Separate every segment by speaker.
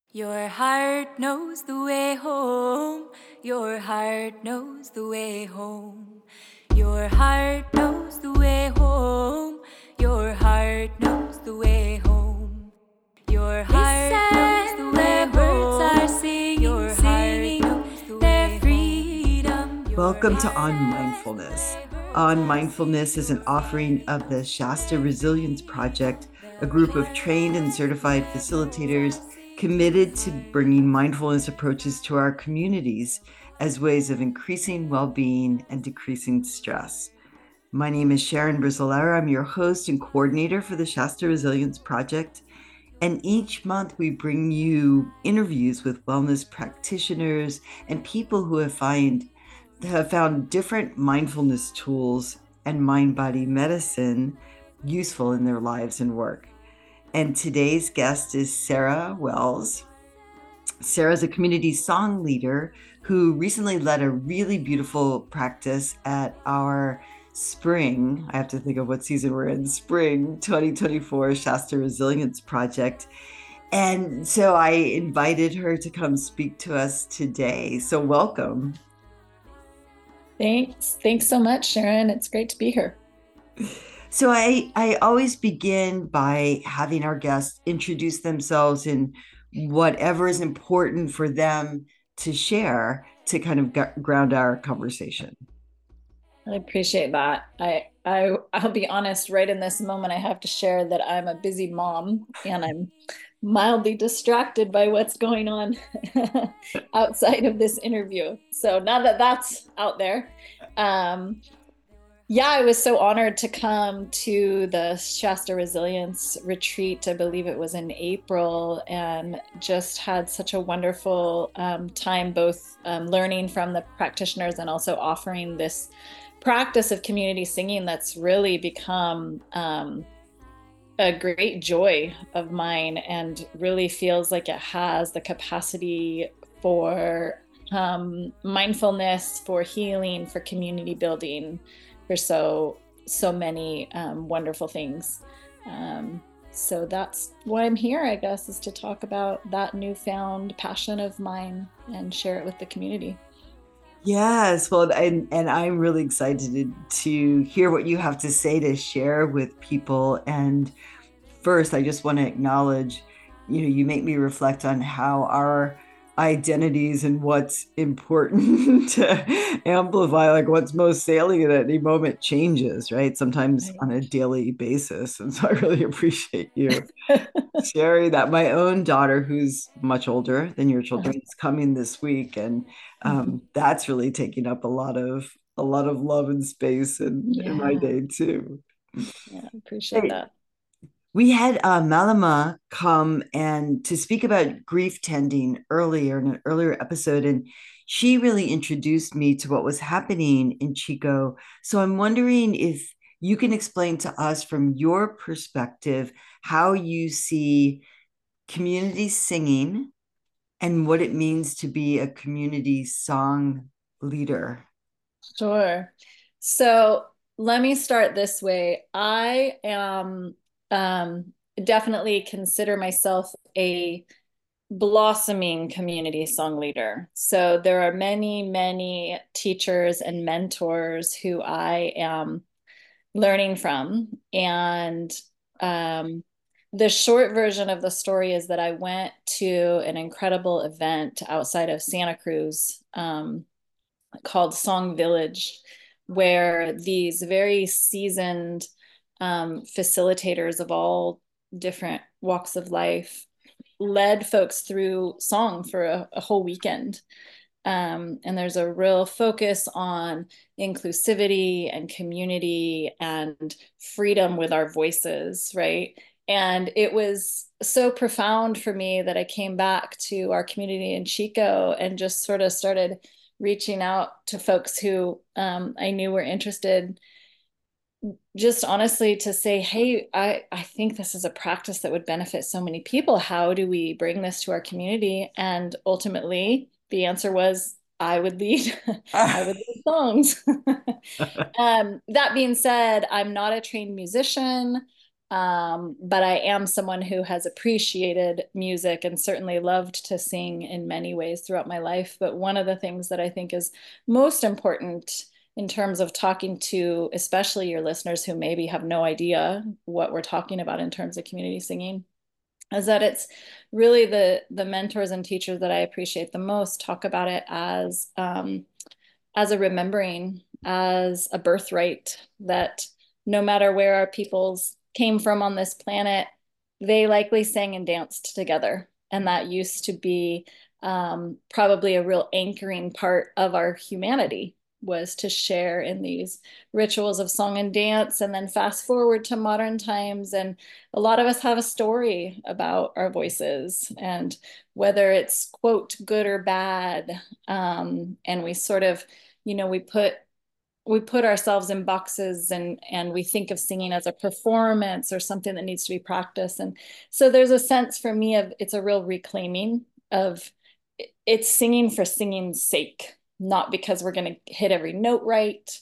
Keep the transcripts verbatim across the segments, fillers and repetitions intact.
Speaker 1: Your heart knows the way home. Your heart knows the way home. Your heart knows the way home. Your heart knows the way home. Your heart knows the way home. Birds are singing, your singing knows the way freedom.
Speaker 2: Welcome to On Mindfulness. On Mindfulness is an offering of the Shasta Resilience Project, a group of trained and certified facilitators committed to bringing mindfulness approaches to our communities as ways of increasing well-being and decreasing stress. My name is Sharon Brizzolera. I'm your host and coordinator for the Shasta Resilience Project. And each month we bring you interviews with wellness practitioners and people who have find have found different mindfulness tools and mind-body medicine useful in their lives and work. And today's guest is Sarah Wells. Sarah is a community song leader who recently led a really beautiful practice at our spring, I have to think of what season we're in, spring twenty twenty-four Shasta Resilience Project. And so I invited her to come speak to us today. So welcome.
Speaker 3: Thanks. Thanks so much, Sharon. It's great to be here.
Speaker 2: So I, I always begin by having our guests introduce themselves in whatever is important for them to share to kind of g- ground our conversation.
Speaker 3: I appreciate that. I, I, I'll be honest, right in this moment, I have to share that I'm a busy mom and I'm mildly distracted by what's going on outside of this interview. So now that that's out there, um, yeah, I was so honored to come to the Shasta Resilience Retreat. I believe it was in April, and just had such a wonderful um, time, both um, learning from the practitioners and also offering this practice of community singing that's really become um, a great joy of mine, and really feels like it has the capacity for um, mindfulness, for healing, for community building, for so so many um, wonderful things. Um, so that's why I'm here, I guess, is to talk about that newfound passion of mine and share it with the community.
Speaker 2: Yes, well, and, and I'm really excited to, to hear what you have to say to share with people. And first, I just want to acknowledge, you know, you make me reflect on how our identities and what's important to amplify, like what's most salient at any moment changes, right? Sometimes
Speaker 3: Right.
Speaker 2: on a daily basis. And so I really appreciate you sharing that. My own daughter, who's much older than your children, is coming this week. And um, that's really taking up a lot of a lot of love and space in,
Speaker 3: Yeah.
Speaker 2: in my day too.
Speaker 3: Yeah, I appreciate
Speaker 2: Hey,
Speaker 3: that.
Speaker 2: we had uh, Malama come and to speak about grief tending earlier in an earlier episode, and she really introduced me to what was happening in Chico. So I'm wondering if you can explain to us from your perspective how you see community singing and what it means to be a community song leader.
Speaker 3: Sure. So let me start this way. I am um, definitely consider myself a blossoming community song leader. So there are many, many teachers and mentors who I am learning from. And um, the short version of the story is that I went to an incredible event outside of Santa Cruz um, called Song Village, where these very seasoned um, facilitators of all different walks of life led folks through song for a, a whole weekend. Um, and there's a real focus on inclusivity and community and freedom with our voices, right? And it was so profound for me that I came back to our community in Chico and just sort of started reaching out to folks who um, I knew were interested, just honestly to say, hey, I, I think this is a practice that would benefit so many people. How do we bring this to our community? And ultimately, the answer was I would lead, I would lead songs. um, that being said, I'm not a trained musician. Um, but I am someone who has appreciated music and certainly loved to sing in many ways throughout my life. But one of the things that I think is most important in terms of talking to, especially your listeners who maybe have no idea what we're talking about in terms of community singing, is that it's really the the mentors and teachers that I appreciate the most talk about it as um, as a remembering, as a birthright, that no matter where our peoples came from on this planet, they likely sang and danced together. And that used to be um, probably a real anchoring part of our humanity, was to share in these rituals of song and dance. And then fast forward to modern times, and a lot of us have a story about our voices, and whether it's quote good or bad, um, and we sort of, you know, we put we put ourselves in boxes, and and we think of singing as a performance or something that needs to be practiced. And so there's a sense for me of, it's a real reclaiming of, it's singing for singing's sake, not because we're going to hit every note right,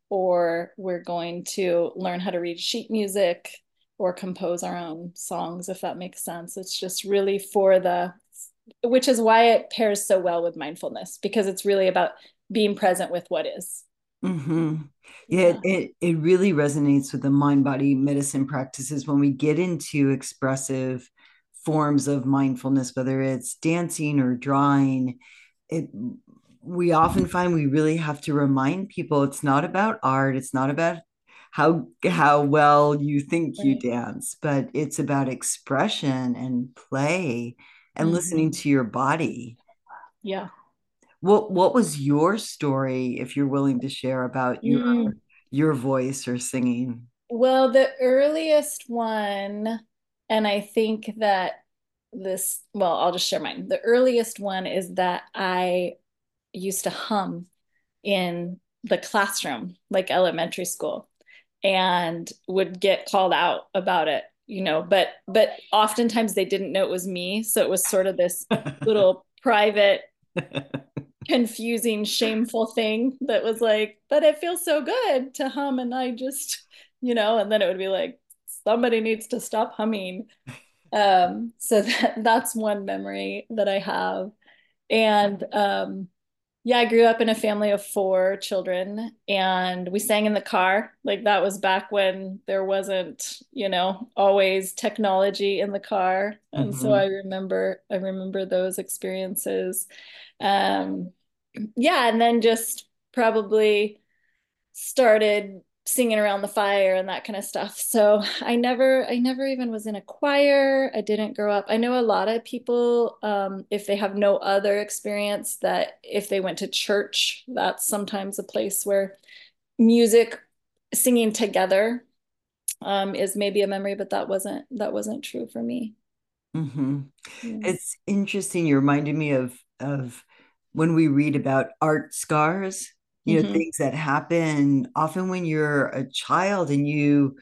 Speaker 3: or we're going to learn how to read sheet music or compose our own songs, if that makes sense. It's just really for the, which is why it pairs so well with mindfulness, because it's really about being present with what is.
Speaker 2: Mm-hmm. Yeah,
Speaker 3: Yeah.
Speaker 2: it, it really resonates with the mind body medicine practices when we get into expressive forms of mindfulness, whether it's dancing or drawing. It we often find we really have to remind people it's not about art, it's not about how how well you think you
Speaker 3: Right.
Speaker 2: dance, but it's about expression and play and
Speaker 3: Mm-hmm.
Speaker 2: listening to your body.
Speaker 3: Yeah.
Speaker 2: What what was your story, if you're willing to share, about your
Speaker 3: Mm.
Speaker 2: your voice or singing?
Speaker 3: Well, the earliest one, and I think that this, well, I'll just share mine. The earliest one is that I used to hum in the classroom, like elementary school, and would get called out about it, you know, but but oftentimes they didn't know it was me. So it was sort of this little private, confusing, shameful thing that was like, but it feels so good to hum. And I just, you know, and then it would be like, somebody needs to stop humming. Um, so that, that's one memory that I have. And um, yeah, I grew up in a family of four children, and we sang in the car. Like that was back when there wasn't, you know, always technology in the car. And so I
Speaker 2: Mhm.
Speaker 3: remember, I remember those experiences. Um, yeah, and then just probably started singing around the fire and that kind of stuff. So I never, I never even was in a choir. I didn't grow up. I know a lot of people, um, if they have no other experience, that if they went to church, that's sometimes a place where music, singing together, um, is maybe a memory, but that wasn't, that wasn't true for me.
Speaker 2: Mhm.
Speaker 3: Yeah.
Speaker 2: It's interesting. You reminded me of of when we read about art scars, you know,
Speaker 3: Mm-hmm.
Speaker 2: things that happen often when you're a child and you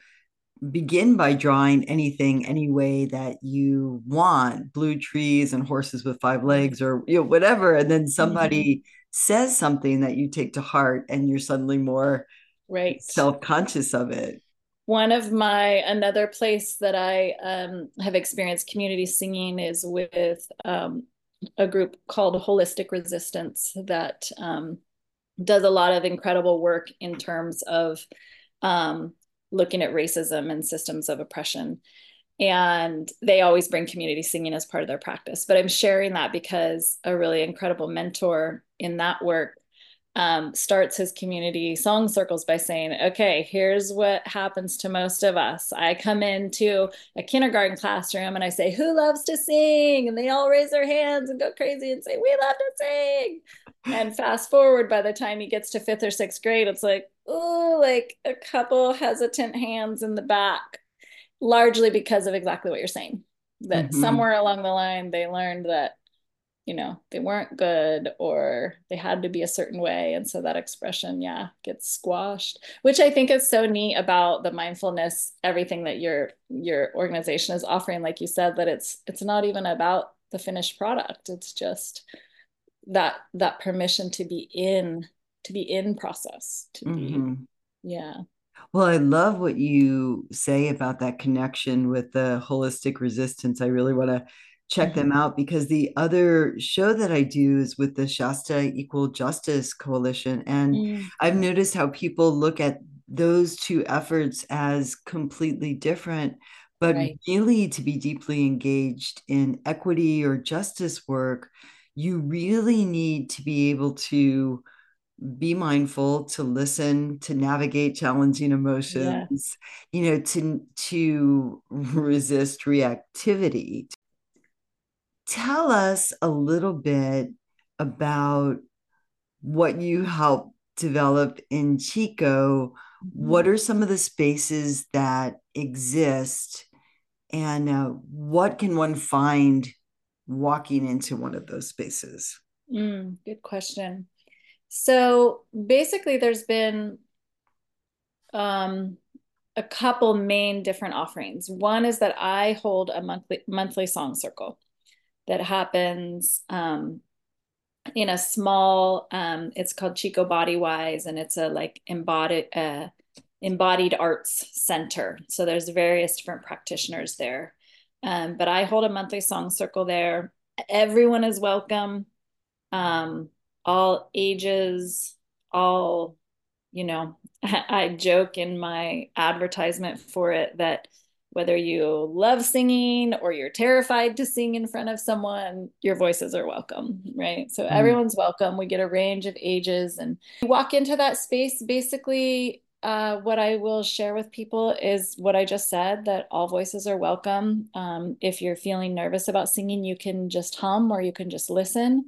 Speaker 2: begin by drawing anything any way that you want, blue trees and horses with five legs, or you know, whatever, and then
Speaker 3: Mm-hmm.
Speaker 2: somebody says something that you take to heart and you're suddenly more
Speaker 3: Right.
Speaker 2: self-conscious of it.
Speaker 3: One of my, another place that I um, have experienced community singing is with um, a group called Holistic Resistance that um, does a lot of incredible work in terms of um, looking at racism and systems of oppression. And they always bring community singing as part of their practice. But I'm sharing that because a really incredible mentor in that work um, starts his community song circles by saying, okay, here's what happens to most of us. I come into a kindergarten classroom and I say, who loves to sing? And they all raise their hands and go crazy and say, we love to sing. And fast forward, by the time he gets to fifth or sixth grade, it's like, oh, like a couple hesitant hands in the back, largely because of exactly what you're saying. That
Speaker 2: Mhm.
Speaker 3: somewhere along the line, they learned that, you know, they weren't good or they had to be a certain way. And so that expression, yeah, gets squashed, which I think is so neat about the mindfulness, everything that your your organization is offering, like you said, that it's it's not even about the finished product. It's just that that permission to be in, to be in process, to be,
Speaker 2: Mhm.
Speaker 3: yeah.
Speaker 2: Well, I love what you say about that connection with the holistic resistance. I really want to check
Speaker 3: Mhm.
Speaker 2: them out because the other show that I do is with the Shasta Equal Justice Coalition. And
Speaker 3: Mm,
Speaker 2: I've noticed how people look at those two efforts as completely different, but
Speaker 3: right.
Speaker 2: really to be deeply engaged in equity or justice work, you really need to be able to be mindful, to listen, to navigate challenging
Speaker 3: Yeah.
Speaker 2: emotions, you know, to to resist reactivity. Tell us a little bit about what you helped develop in Chico.
Speaker 3: Mhm.
Speaker 2: What are some of the spaces that exist, and uh, what can one find walking into one of those spaces?
Speaker 3: Mm, good question. So basically, there's been um, a couple main different offerings. One is that I hold a monthly monthly song circle that happens um, in a small. Um, it's called Chico Body Wise, and it's a like embodied uh, embodied arts center. So there's various different practitioners there, um, but I hold a monthly song circle there. Everyone is welcome, um, all ages, all, you know, I joke in my advertisement for it that whether you love singing or you're terrified to sing in front of someone, your voices are welcome, right? So
Speaker 2: Mm,
Speaker 3: everyone's welcome. We get a range of ages and you walk into that space. Basically, uh, what I will share with people is what I just said, that all voices are welcome. Um, if you're feeling nervous about singing, you can just hum or you can just listen.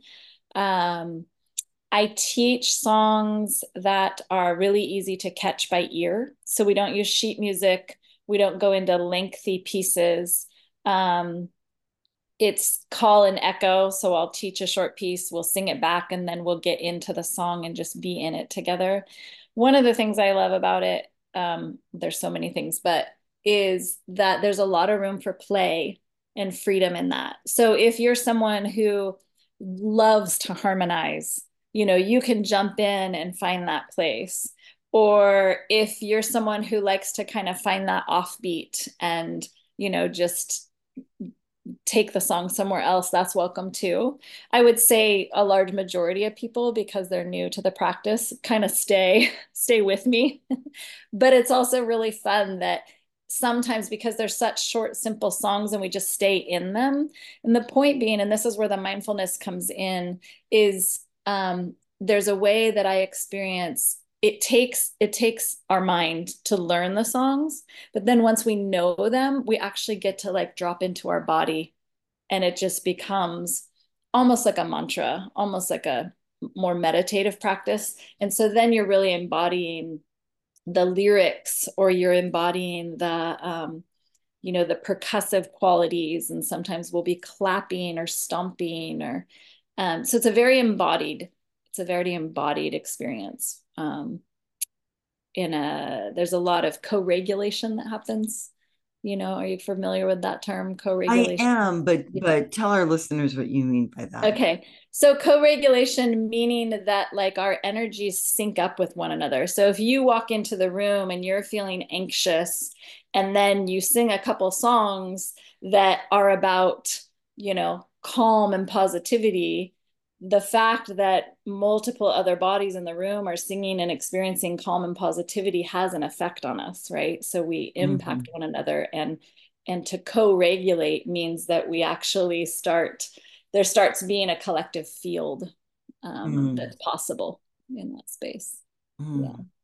Speaker 3: Um, I teach songs that are really easy to catch by ear. So we don't use sheet music. We don't go into lengthy pieces. Um, it's call and echo. So I'll teach a short piece, we'll sing it back, and then we'll get into the song and just be in it together. One of the things I love about it, um, there's so many things, but is that there's a lot of room for play and freedom in that. So if you're someone who loves to harmonize, you know, you can jump in and find that place. Or if you're someone who likes to kind of find that offbeat and, you know, just take the song somewhere else, that's welcome too. I would say a large majority of people, because they're new to the practice, kind of stay stay with me. But it's also really fun that sometimes, because they're such short, simple songs and we just stay in them. And the point being, and this is where the mindfulness comes in, is um, there's a way that I experience it takes it takes our mind to learn the songs, but then once we know them, we actually get to like drop into our body, and it just becomes almost like a mantra, almost like a more meditative practice. And so then you're really embodying the lyrics, or you're embodying the um, you know, the percussive qualities, and sometimes we'll be clapping or stomping, or um, so it's a very embodied it's a very embodied experience. Um, in a There's a lot of co-regulation that happens. You know, are you familiar with that term,
Speaker 2: I
Speaker 3: co-regulation?
Speaker 2: am, but but tell our listeners what you mean by that.
Speaker 3: Okay. So co-regulation, meaning that like our energies sync up with one another. So if you walk into the room and you're feeling anxious, and then you sing a couple songs that are about, you know, calm and positivity, the fact that multiple other bodies in the room are singing and experiencing calm and positivity has an effect on us, right? So we impact
Speaker 2: Mhm.
Speaker 3: one another, and and to co-regulate means that we actually start there starts being a collective field um,
Speaker 2: Mm,
Speaker 3: that's possible in that space. Yeah.
Speaker 2: mm.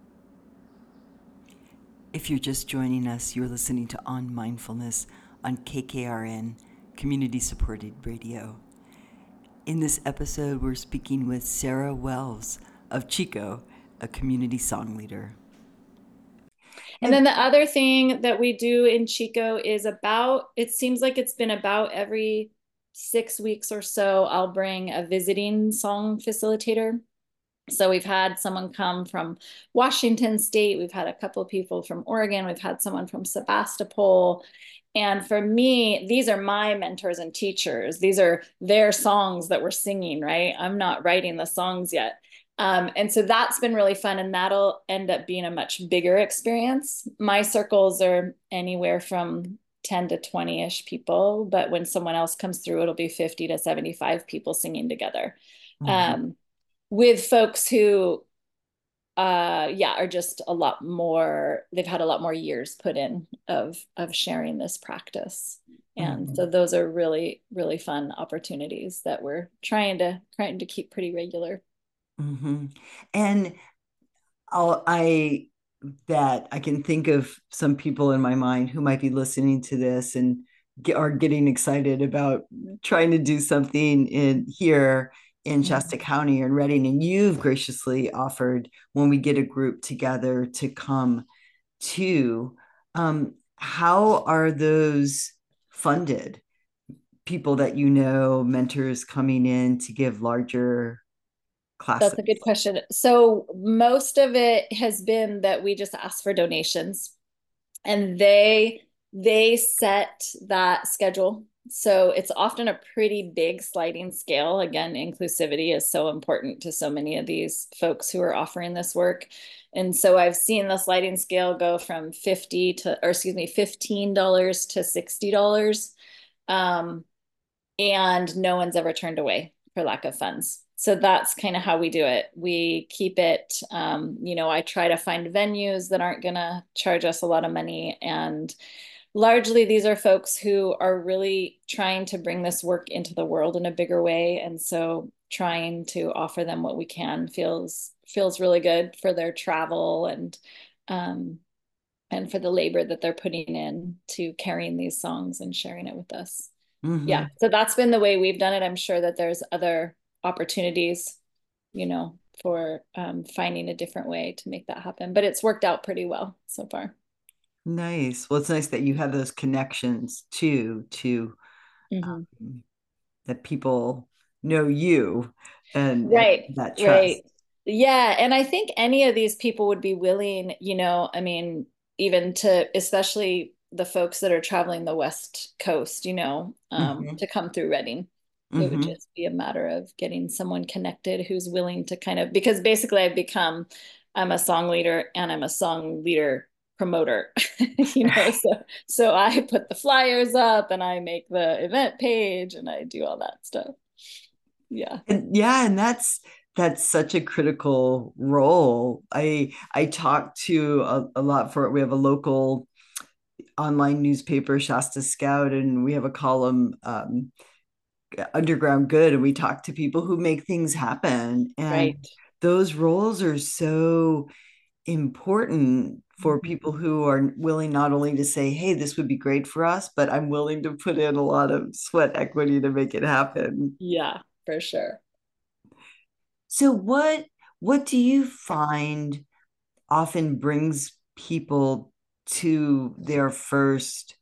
Speaker 2: If you're just joining us, you're listening to On Mindfulness on K K R N, Community Supported Radio. In this episode, we're speaking with Sarah Wells of Chico, a community song leader.
Speaker 3: And then the other thing that we do in Chico is about, it seems like it's been about every six weeks or so, I'll bring a visiting song facilitator. So we've had someone come from Washington State. We've had a couple of people from Oregon. We've had someone from Sebastopol. And for me, these are my mentors and teachers. These are their songs that we're singing, right? I'm not writing the songs yet. Um, and so that's been really fun, and that'll end up being a much bigger experience. My circles are anywhere from ten to twenty-ish people, but when someone else comes through, it'll be fifty to seventy-five people singing together.
Speaker 2: Mhm.
Speaker 3: Um, with folks who uh yeah are just a lot more, they've had a lot more years put in of of sharing this practice. And so
Speaker 2: Mhm.
Speaker 3: those are really, really fun opportunities that we're trying to trying to keep pretty regular.
Speaker 2: Mhm. And I'll, I that I can think of some people in my mind who might be listening to this and get, are getting excited about trying to do something in here in
Speaker 3: Mhm.
Speaker 2: Shasta County and Redding. And you've graciously offered when we get a group together to come to. Um, how are those funded? People that you know, mentors coming in to give larger
Speaker 3: That's
Speaker 2: classes.
Speaker 3: a good question. So most of it has been that we just ask for donations, and they they set that schedule. So it's often a pretty big sliding scale. Again, inclusivity is so important to so many of these folks who are offering this work. And so I've seen the sliding scale go from fifty to, or excuse me, fifteen dollars to sixty dollars. Um, and no one's ever turned away for lack of funds. So that's kind of how we do it. We keep it, um, you know, I try to find venues that aren't going to charge us a lot of money. And largely, these are folks who are really trying to bring this work into the world in a bigger way. And so trying to offer them what we can feels feels really good for their travel, and um, and for the labor that they're putting in to carrying these songs and sharing it with us. Yeah,
Speaker 2: Mhm.
Speaker 3: so that's been the way we've done it. I'm sure that there's other opportunities, you know, for um, finding a different way to make that happen, but it's worked out pretty well so far.
Speaker 2: Nice. Well, it's nice that you have those connections too, to
Speaker 3: Mhm.
Speaker 2: um, that people know you and, and
Speaker 3: Right,
Speaker 2: that trust.
Speaker 3: right. Yeah, and I think any of these people would be willing, you know, I mean, even to, especially the folks that are traveling the West Coast, you know, um,
Speaker 2: Hmm.
Speaker 3: to come through Reading. It would
Speaker 2: Hmm.
Speaker 3: just be a matter of getting someone connected who's willing to kind of, because basically I've become, I'm a song leader and I'm a song leader promoter, you know, so so I put the flyers up and I make the event page and I do all that stuff. Yeah.
Speaker 2: And yeah, and that's that's such a critical role. I I talk to a, a lot for it. We have a local online newspaper, Shasta Scout, and we have a column, um, Underground Good, and we talk to people who make things happen. And
Speaker 3: Right.
Speaker 2: those roles are so important for
Speaker 3: Mhm.
Speaker 2: people who are willing not only to say, hey, this would be great for us, but I'm willing to put in a lot of sweat equity to make it happen.
Speaker 3: Yeah, for sure.
Speaker 2: So what what do you find often brings people to their first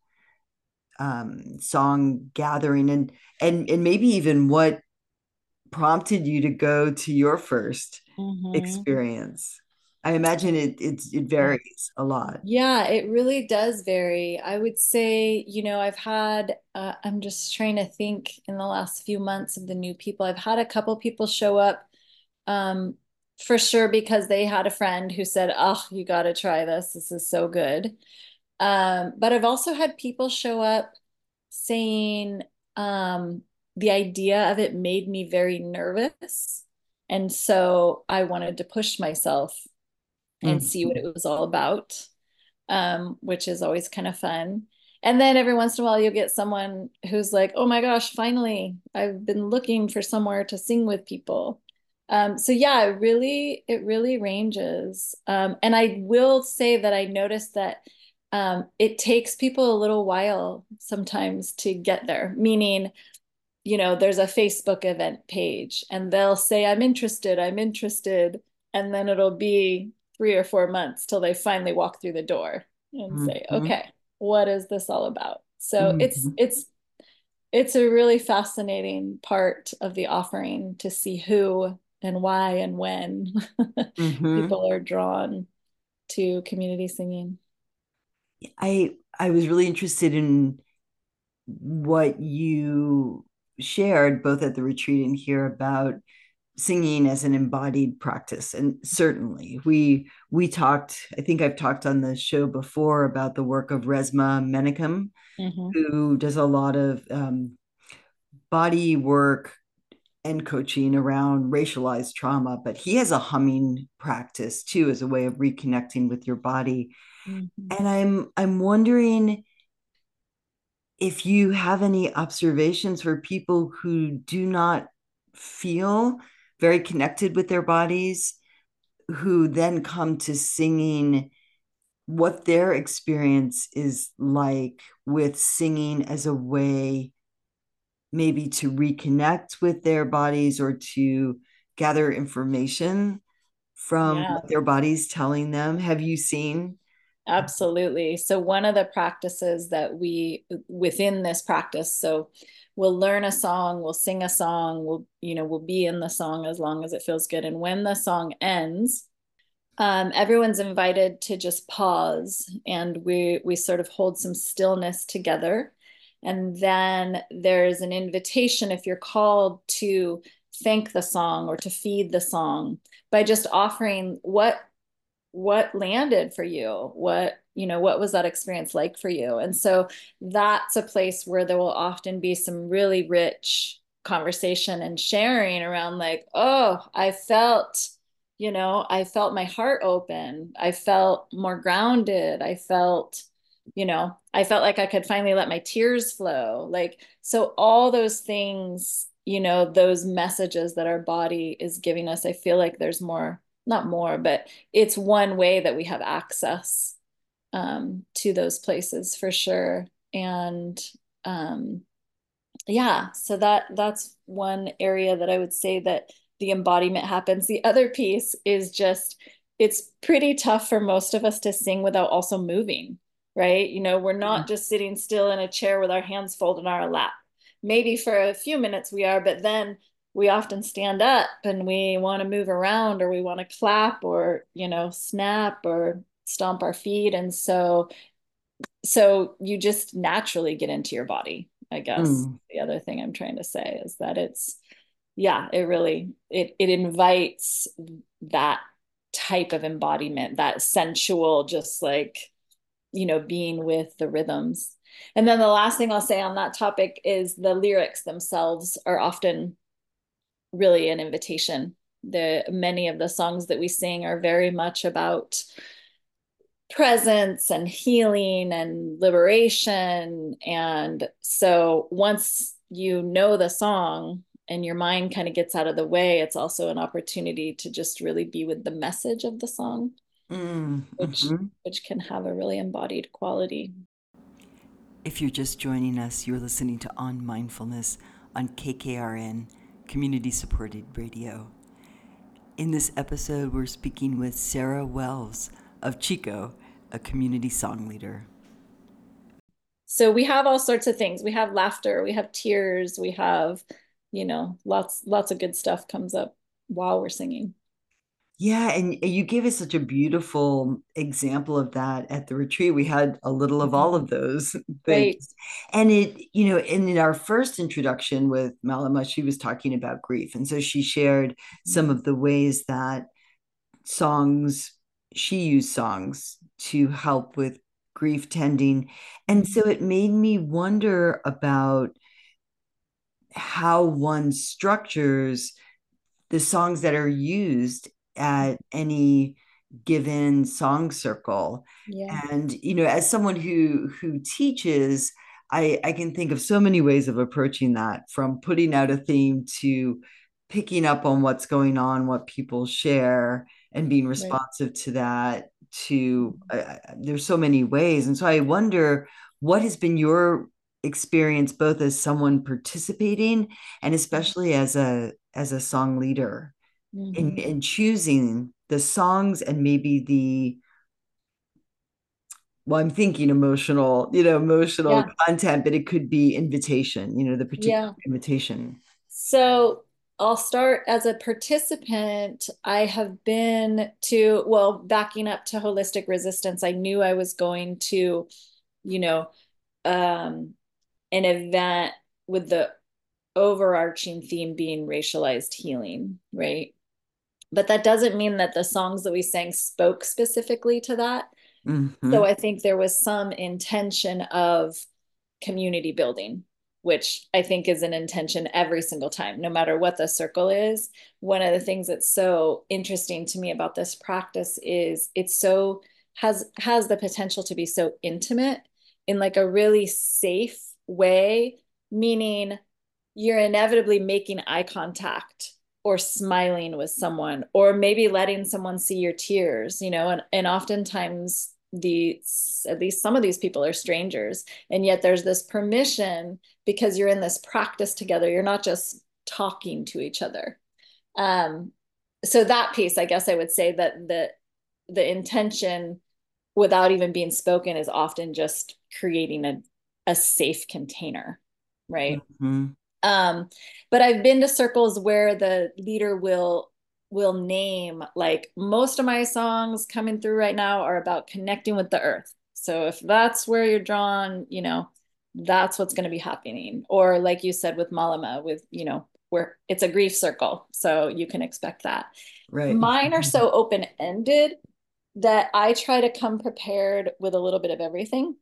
Speaker 2: um, song gathering, and and and maybe even what prompted you to go to your first
Speaker 3: Hmm.
Speaker 2: experience? I imagine it it's it
Speaker 3: Yeah.
Speaker 2: varies a lot.
Speaker 3: Yeah, it really does vary. I would say, you know, I've had, uh, I'm just trying to think in the last few months of the new people. I've had a couple people show up, um, for sure because they had a friend who said, "Oh, you got to try this. This is so good." Um, but I've also had people show up saying, um, the idea of it made me very nervous. And so I wanted to push myself and see what
Speaker 2: Mhm.
Speaker 3: it was all about, um, which is always kind of fun. And then every once in a while, you'll get someone who's like, "Oh my gosh, finally, I've been looking for somewhere to sing with people." Um, so yeah, it really, it really ranges. Um, and I will say that I noticed that um, it takes people a little while sometimes to get there, meaning, you know, there's a Facebook event page and they'll say, "I'm interested, I'm interested." And then it'll be three or four months till they finally walk through the door and say,
Speaker 2: Mhm.
Speaker 3: "Okay, what is this all about?" So it's
Speaker 2: Mhm.
Speaker 3: it's it's a really fascinating part of the offering to see who and why and when
Speaker 2: Mhm.
Speaker 3: people are drawn to community singing.
Speaker 2: I I was really interested in what you shared both at the retreat and here about singing as an embodied practice. And certainly we we talked, I think I've talked on the show before about the work of Resmaa Menakem,
Speaker 3: Mm-hmm.
Speaker 2: who does a lot of um, body work and coaching around racialized trauma, but he has a humming practice too as a way of reconnecting with your body.
Speaker 3: Mm-hmm.
Speaker 2: And I'm I'm wondering if you have any observations for people who do not feel very connected with their bodies, who then come to singing, what their experience is like with singing as a way maybe to reconnect with their bodies or to gather information from
Speaker 3: Yeah.
Speaker 2: what their body's telling them. Have you seen?
Speaker 3: Absolutely. So one of the practices that we within this practice, so we'll learn a song, we'll sing a song, we'll, you know, we'll be in the song as long as it feels good. And when the song ends, um, everyone's invited to just pause and we we sort of hold some stillness together. And then there's an invitation if you're called to thank the song or to feed the song by just offering what what landed for you, what you know what was that experience like for you. And so that's a place where there will often be some really rich conversation and sharing around like, oh, I felt, you know I felt my heart open, I felt more grounded, I felt, you know I felt like I could finally let my tears flow, like, so all those things, you know those messages that our body is giving us, I feel like there's more, not more, but it's one way that we have access um, to those places for sure. And um, yeah, so that that's one area that I would say that the embodiment happens. The other piece is just it's pretty tough for most of us to sing without also moving, right? You know, we're not just sitting still in a chair with our hands folded on our lap. Maybe for a few minutes we are, but then we often stand up and we want to move around or we want to clap or, you know, snap or stomp our feet. And so so you just naturally get into your body, I guess.
Speaker 2: Mm.
Speaker 3: The other thing I'm trying to say is that it's, yeah, it really, it, it invites that type of embodiment, that sensual, just like, you know, being with the rhythms. And then the last thing I'll say on that topic is the lyrics themselves are often really an invitation. The many of the songs that we sing are very much about presence and healing and liberation. And so once you know the song and your mind kind of gets out of the way, it's also an opportunity to just really be with the message of the song,
Speaker 2: Mm,
Speaker 3: which
Speaker 2: mhm.
Speaker 3: which can have a really embodied quality.
Speaker 2: If you're just joining us, you're listening to On Mindfulness on K K R N, Community Supported Radio. In this episode, we're speaking with Sarah Wells of Chico, a community song leader.
Speaker 3: So we have all sorts of things. We have laughter, we have tears, we have, you know, lots lots of good stuff comes up while we're singing.
Speaker 2: Yeah, and you gave us such a beautiful example of that at the retreat. We had a little of all of those things.
Speaker 3: Right.
Speaker 2: And it, you know, in our first introduction with Malama, she was talking about grief. And so she shared some of the ways that songs, she used songs to help with grief tending. And so it made me wonder about how one structures the songs that are used at any given song circle.
Speaker 3: Yeah.
Speaker 2: And you know, as someone who who teaches, I, I can think of so many ways of approaching that, from putting out a theme to picking up on what's going on, what people share, and being
Speaker 3: Right.
Speaker 2: responsive to that. To uh, there's so many ways, and so I wonder what has been your experience, both as someone participating and especially as a as a song leader, in,
Speaker 3: Mm-hmm.
Speaker 2: in choosing the songs and maybe the, well, I'm thinking emotional, you know, emotional
Speaker 3: Yeah.
Speaker 2: content, but it could be invitation, you know, the particular
Speaker 3: Yeah.
Speaker 2: invitation.
Speaker 3: So I'll start as a participant. I have been to, well, backing up to Holistic Resistance, I knew I was going to, you know, um, an event with the overarching theme being racialized healing, right? But that doesn't mean that the songs that we sang spoke specifically to that.
Speaker 2: Mm-hmm.
Speaker 3: So I think there was some intention of community building, which I think is an intention every single time, no matter what the circle is. One of the things that's so interesting to me about this practice is it's so has has the potential to be so intimate in like a really safe way, meaning you're inevitably making eye contact or smiling with someone, or maybe letting someone see your tears, you know, and, and oftentimes the at least some of these people are strangers, and yet there's this permission because you're in this practice together. You're not just talking to each other. Um, so that piece, I guess I would say that the the intention without even being spoken is often just creating a, a safe container, right?
Speaker 2: Mm-hmm.
Speaker 3: Um, but I've been to circles where the leader will will name, like, most of my songs coming through right now are about connecting with the earth. So if that's where you're drawn, you know, that's what's going to be happening. Or like you said with Malama, with, you know, where it's a grief circle. So you can expect that.
Speaker 2: Right.
Speaker 3: Mine are so open-ended that I try to come prepared with a little bit of everything.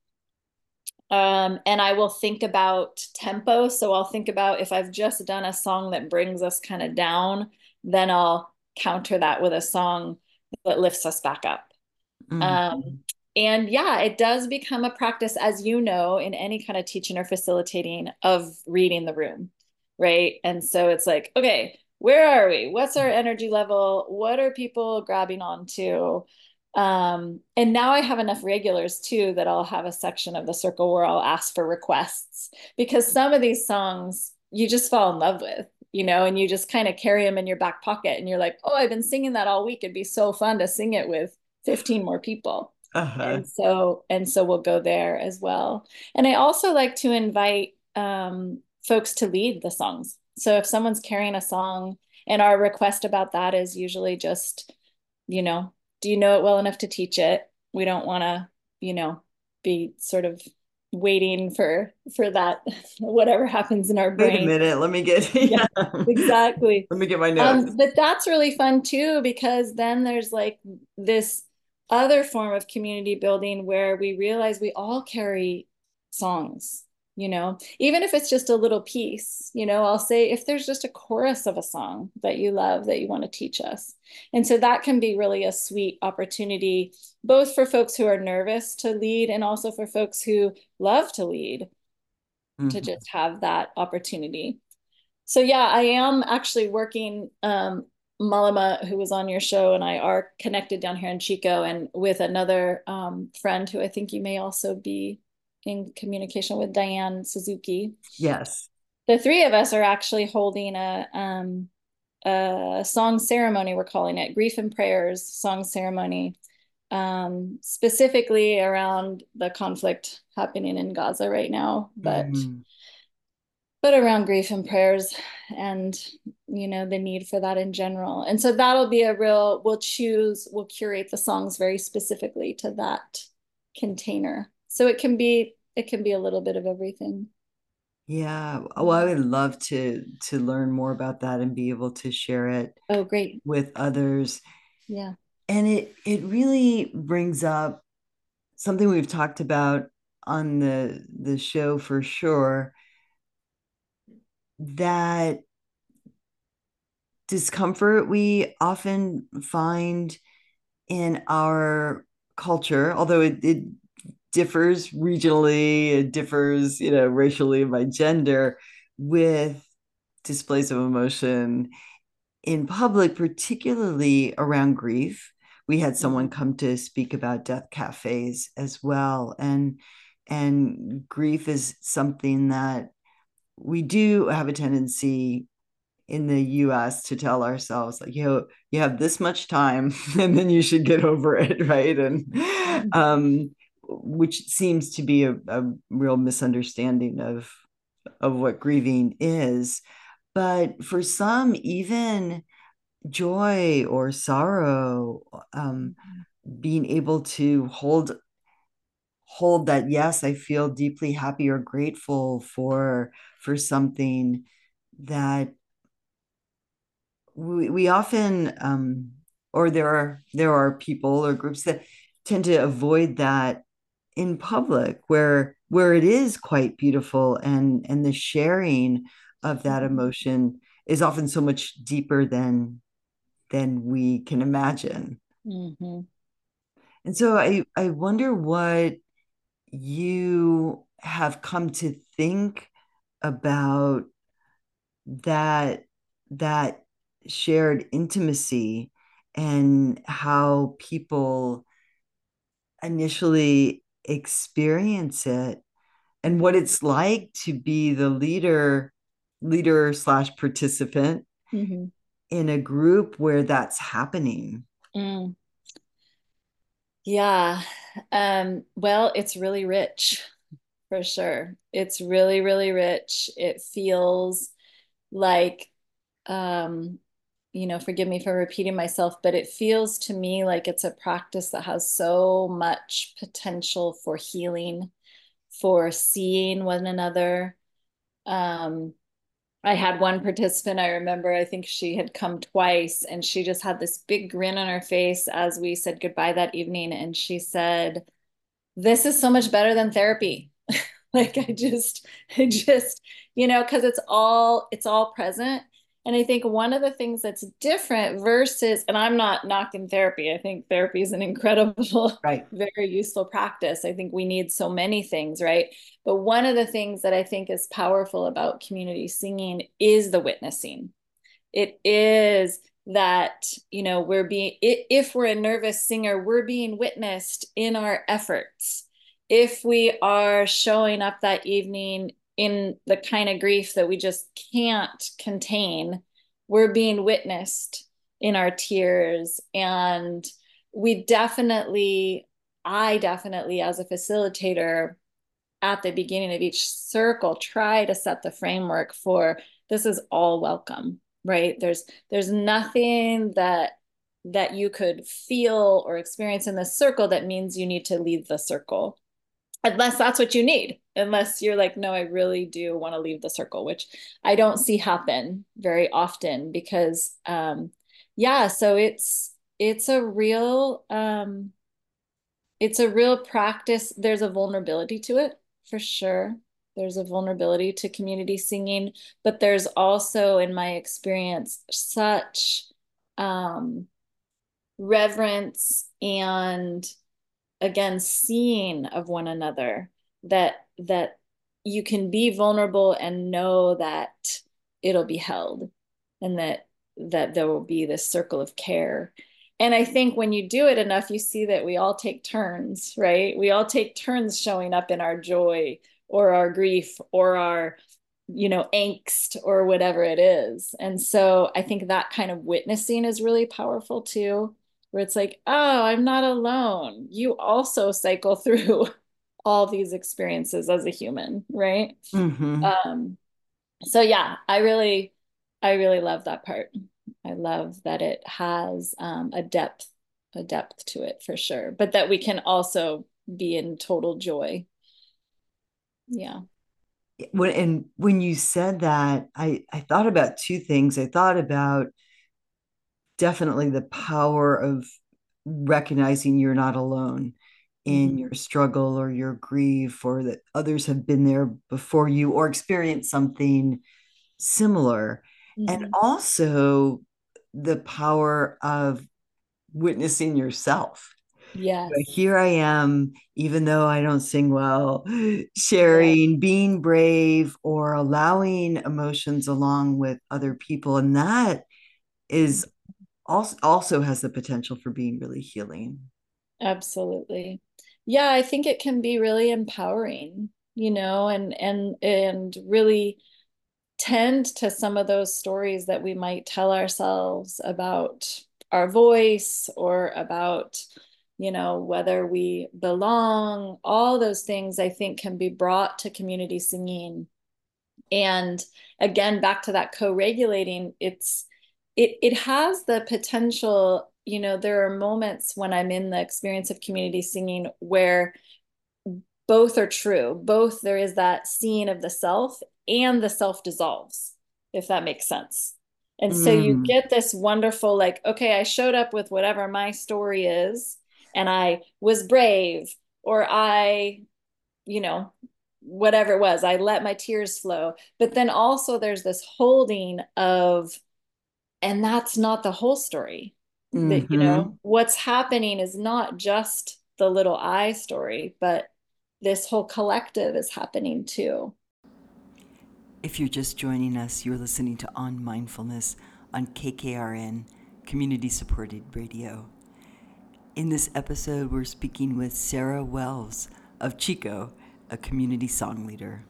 Speaker 3: Um, and I will think about tempo. So I'll think about if I've just done a song that brings us kind of down, then I'll counter that with a song that lifts us back up.
Speaker 2: Mm-hmm.
Speaker 3: Um, and yeah, it does become a practice, as you know, in any kind of teaching or facilitating, of reading the room, right? And so it's like, okay, where are we? What's our energy level? What are people grabbing onto? Um, and now I have enough regulars too that I'll have a section of the circle where I'll ask for requests, because some of these songs you just fall in love with, you know, and you just kind of carry them in your back pocket and you're like, oh, I've been singing that all week. It'd be so fun to sing it with fifteen more people.
Speaker 2: Uh-huh.
Speaker 3: And so, and so we'll go there as well. And I also like to invite um, folks to lead the songs. So if someone's carrying a song, and our request about that is usually just, you know, do you know it well enough to teach it? We don't want to, you know, be sort of waiting for for that whatever happens in our brain.
Speaker 2: Wait a minute, let me get yeah,
Speaker 3: yeah exactly.
Speaker 2: Let me get my notes.
Speaker 3: Um, but that's really fun too, because then there's like this other form of community building where we realize we all carry songs, you know, even if it's just a little piece, you know, I'll say if there's just a chorus of a song that you love that you want to teach us. And so that can be really a sweet opportunity, both for folks who are nervous to lead and also for folks who love to lead, mm-hmm. to just have that opportunity. So yeah, I am actually working, um, Malama, who was on your show, and I are connected down here in Chico, and with another um, friend who I think you may also be in communication with, Diane Suzuki.
Speaker 2: Yes.
Speaker 3: The three of us are actually holding a, um, a song ceremony, we're calling it Grief and Prayers Song Ceremony, um, specifically around the conflict happening in Gaza right now, but mm-hmm. but around grief and prayers and, you know, the need for that in general. And so that'll be a real, we'll choose, we'll curate the songs very specifically to that container. So it can be, it can be a little bit of everything.
Speaker 2: Yeah. Well, I would love to, to learn more about that and be able to share it.
Speaker 3: Oh, great.
Speaker 2: With others.
Speaker 3: Yeah.
Speaker 2: And it, it really brings up something we've talked about on the, the show for sure, that discomfort we often find in our culture, although it, it differs regionally, it differs, you know, racially by gender, with displays of emotion in public, particularly around grief. We had someone come to speak about death cafes as well. And, and grief is something that we do have a tendency in the U S to tell ourselves, like, you know, you have this much time and then you should get over it, right? And um, which seems to be a, a real misunderstanding of, of what grieving is. But for some, even joy or sorrow, um, being able to hold hold that, yes, I feel deeply happy or grateful for for something, that we, we often um, or there are there are people or groups that tend to avoid that in public where where it is quite beautiful, and and the sharing of that emotion is often so much deeper than than we can imagine.
Speaker 3: Mm-hmm.
Speaker 2: And so I I wonder what you have come to think about that that shared intimacy and how people initially experience it, and what it's like to be the leader leader slash participant
Speaker 3: Mm-hmm.
Speaker 2: in a group where that's happening.
Speaker 3: Mm. Yeah. Um, well, it's really rich for sure. It's really, really rich. It feels like, um, you know, forgive me for repeating myself, but it feels to me like it's a practice that has so much potential for healing, for seeing one another. Um, I had one participant, I remember, I think she had come twice, and she just had this big grin on her face as we said goodbye that evening. And she said, "This is so much better than therapy." Like I just, I just, you know, because it's all, it's all present. And I think one of the things that's different versus, and I'm not knocking therapy. I think therapy is an incredible,
Speaker 2: Right.
Speaker 3: very useful practice. I think we need so many things, right? But one of the things that I think is powerful about community singing is the witnessing. It is that, you know, we're being, if we're a nervous singer, we're being witnessed in our efforts. If we are showing up that evening in the kind of grief that we just can't contain, we're being witnessed in our tears. And we definitely, I definitely, as a facilitator, at the beginning of each circle, try to set the framework for this is all welcome, right? There's there's nothing that that you could feel or experience in this circle that means you need to leave the circle, unless that's what you need, unless you're like, no, I really do want to leave the circle, which I don't see happen very often because um yeah, so it's it's a real um it's a real practice. There's a vulnerability to it for sure. There's a vulnerability to community singing, but there's also, in my experience, such um, reverence and, again, seeing of one another that that you can be vulnerable and know that it'll be held, and that that there will be this circle of care. And I think when you do it enough, you see that we all take turns, right? We all take turns showing up in our joy or our grief or our, you know, angst or whatever it is. And so I think that kind of witnessing is really powerful too, where it's like, oh, I'm not alone. You also cycle through all these experiences as a human, right?
Speaker 2: Mm-hmm.
Speaker 3: Um, so yeah, I really, I really love that part. I love that it has um, a depth, a depth to it for sure, but that we can also be in total joy. Yeah.
Speaker 2: When and when you said that, I I thought about two things. I thought about definitely the power of recognizing you're not alone in
Speaker 3: Mm-hmm.
Speaker 2: your struggle or your grief, or that others have been there before you or experienced something similar. And
Speaker 3: Mm-hmm.
Speaker 2: also the power of witnessing yourself.
Speaker 3: Yes.
Speaker 2: Here I am, even though I don't sing well,
Speaker 3: Yeah.
Speaker 2: sharing, being brave, or allowing emotions along with other people. And that is also also has the potential for being really healing.
Speaker 3: Absolutely. Yeah, I think it can be really empowering, you know, and and and really tend to some of those stories that we might tell ourselves about our voice or about, you know, whether we belong. All those things I think can be brought to community singing. And again, back to that co-regulating, it's it it has the potential, you know, there are moments when I'm in the experience of community singing where both are true. Both, there is that seeing of the self and the self dissolves. if that makes sense. And so you
Speaker 2: Mm.
Speaker 3: get this wonderful, like, okay, I showed up with whatever my story is, and I was brave, or I, you know, whatever it was, I let my tears flow. But then also there's this holding of, and that's not the whole story. That, you
Speaker 2: Hmm.
Speaker 3: know, what's happening is not just the little I story, but this whole collective is happening too.
Speaker 2: If you're just joining us, you're listening to On Mindfulness on K K R N, Community Supported Radio. In this episode, we're speaking with Sarah Wells of Chico, a community song leader.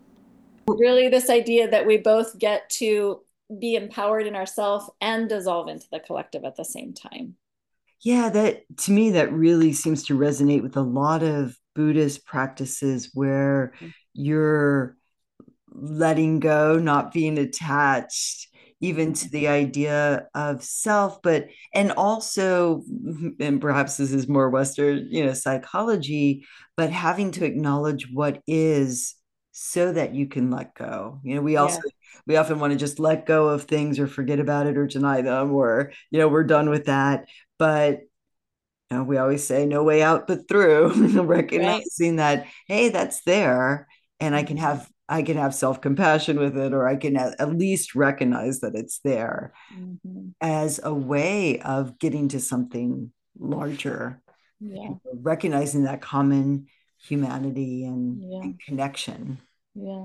Speaker 3: Really, this idea that we both get to be empowered in ourselves and dissolve into the collective at the same time.
Speaker 2: Yeah, that to me, that really seems to resonate with a lot of Buddhist practices where you're letting go, not being attached even to the idea of self, but and also, and perhaps this is more Western, you know, psychology, but having to acknowledge what is so that you can let go. You know, we also
Speaker 3: Yeah.
Speaker 2: we often want to just let go of things or forget about it or deny them or, you know, we're done with that. But you know, we always say no way out but through,
Speaker 3: Right.
Speaker 2: recognizing that, hey, that's there. And I can
Speaker 3: Mhm.
Speaker 2: have I can have self-compassion with it, or I can at, at least recognize that it's there
Speaker 3: Mhm.
Speaker 2: as a way of getting to something larger,
Speaker 3: Yeah.
Speaker 2: recognizing that common humanity and,
Speaker 3: Yeah.
Speaker 2: and connection.
Speaker 3: Yeah.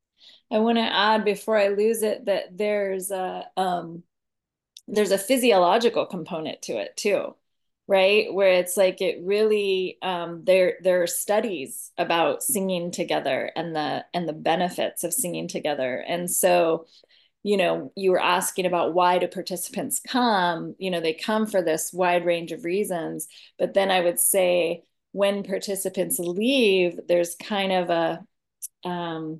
Speaker 3: I want to add before I lose it that there's a um there's a physiological component to it too, right? Where it's like it really um there there are studies about singing together and the and the benefits of singing together. And so, you know, you were asking about why do participants come? You know, they come for this wide range of reasons, but then I would say when participants leave, there's kind of a um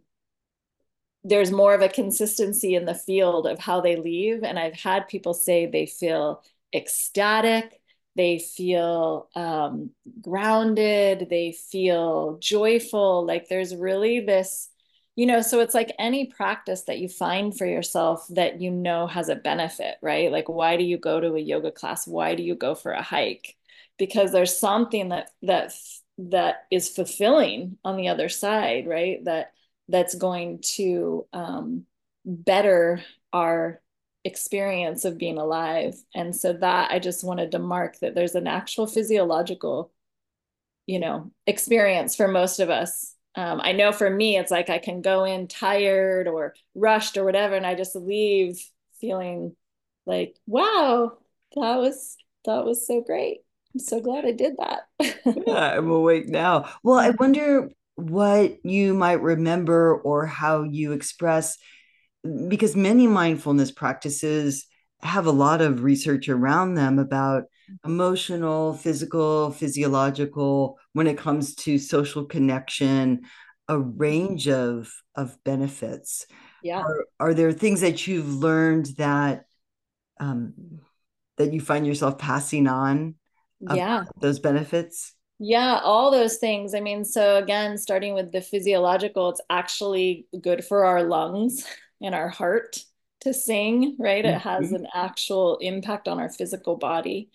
Speaker 3: there's more of a consistency in the field of how they leave. And I've had people say they feel ecstatic, they feel um, grounded, they feel joyful. Like there's really this, you know, so it's like any practice that you find for yourself that you know has a benefit, right? Like, why do you go to a yoga class? Why do you go for a hike? Because there's something that that that is fulfilling on the other side, right? That that's going to um, better our experience of being alive. And so that I just wanted to mark that there's an actual physiological, you know, experience for most of us. Um, I know for me, it's like I can go in tired or rushed or whatever, and I just leave feeling like, wow, that was that was so great. I'm so glad I did that.
Speaker 2: Yeah, I'm awake now. Well, I wonder what you might remember or how you express, because many mindfulness practices have a lot of research around them about emotional, physical, physiological, when it comes to social connection, a range of of benefits.
Speaker 3: Yeah.
Speaker 2: Are, are there things that you've learned that um, that you find yourself passing on about
Speaker 3: Yeah.
Speaker 2: those benefits?
Speaker 3: Yeah, all those things. I mean, so again, starting with the physiological, it's actually good for our lungs and our heart to sing, right? It has
Speaker 2: Mhm.
Speaker 3: an actual impact on our physical body.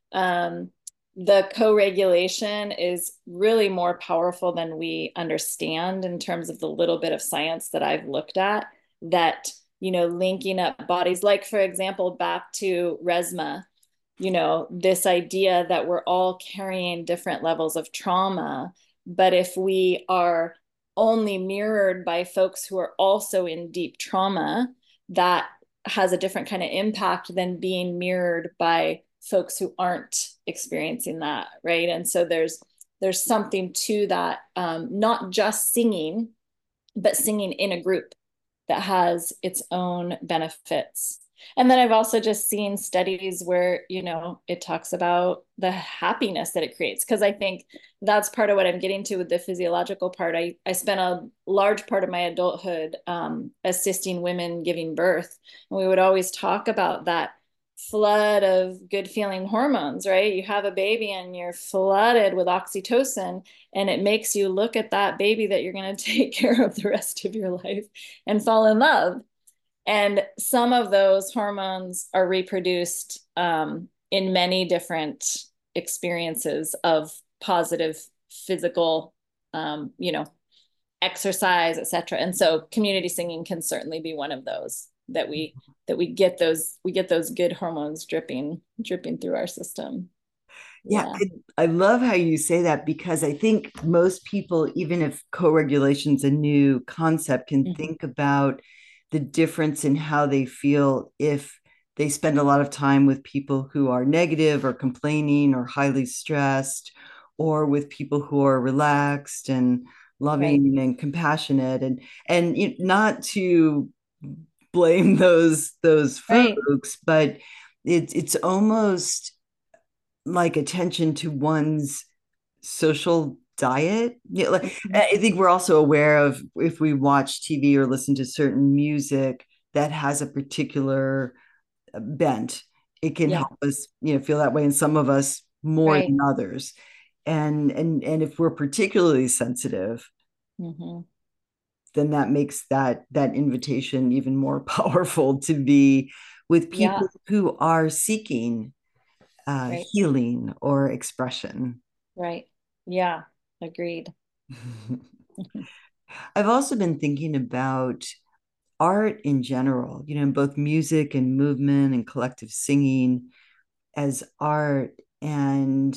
Speaker 3: Um, the co-regulation is really more powerful than we understand in terms of the little bit of science that I've looked at that, you know, linking up bodies, like for example, back to Resma, you know, this idea that we're all carrying different levels of trauma. But if we are only mirrored by folks who are also in deep trauma, that has a different kind of impact than being mirrored by folks who aren't experiencing that, right? And so there's there's something to that, um, not just singing, but singing in a group that has its own benefits. And then I've also just seen studies where, you know, it talks about the happiness that it creates. Because I think that's part of what I'm getting to with the physiological part. I, I spent a large part of my adulthood um, assisting women giving birth. And we would always talk about that flood of good feeling hormones, right? You have a baby and you're flooded with oxytocin, and it makes you look at that baby that you're going to take care of the rest of your life and fall in love. And some of those hormones are reproduced um, in many different experiences of positive physical, um, you know, exercise, et cetera. And so community singing can certainly be one of those that we that we get those we get those good hormones dripping dripping through our system.
Speaker 2: Yeah,
Speaker 3: Yeah.
Speaker 2: I, I love how you say that because I think most people, even if co-regulation is a new concept, can
Speaker 3: Mm-hmm.
Speaker 2: think about the difference in how they feel if they spend a lot of time with people who are negative or complaining or highly stressed, or with people who are relaxed and
Speaker 3: Right.
Speaker 2: loving and compassionate, and and you, not to blame those those
Speaker 3: Right.
Speaker 2: folks, but it's it's almost like attention to one's social diet. Yeah, like,
Speaker 3: Mm-hmm.
Speaker 2: I think we're also aware of if we watch T V or listen to certain music that has a particular bent, it can
Speaker 3: Yeah.
Speaker 2: help us, you know, feel that way. And some of us more
Speaker 3: Right.
Speaker 2: than others. And and and if we're particularly sensitive,
Speaker 3: Mm-hmm.
Speaker 2: then that makes that that invitation even more powerful to be with
Speaker 3: Yeah.
Speaker 2: people who are seeking uh,
Speaker 3: Right.
Speaker 2: healing or expression.
Speaker 3: Right. Yeah. Agreed.
Speaker 2: I've also been thinking about art in general, you know, both music and movement and collective singing as art and